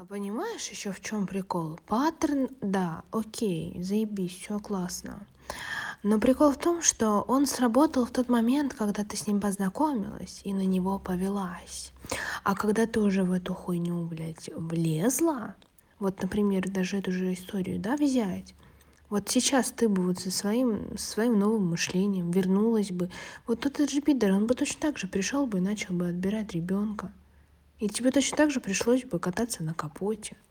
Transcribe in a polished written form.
Понимаешь, еще в чем прикол? Паттерн, да, окей, заебись, все классно. Но прикол в том, что он сработал в тот момент, когда ты с ним познакомилась и на него повелась. А когда ты уже в эту хуйню, блядь, влезла, вот, например, даже эту же историю, да, взять. Вот сейчас ты бы вот со своим новым мышлением вернулась бы. Вот этот же пидор, он бы точно так же пришел бы и начал бы отбирать ребенка. И тебе точно так же пришлось бы кататься на капоте.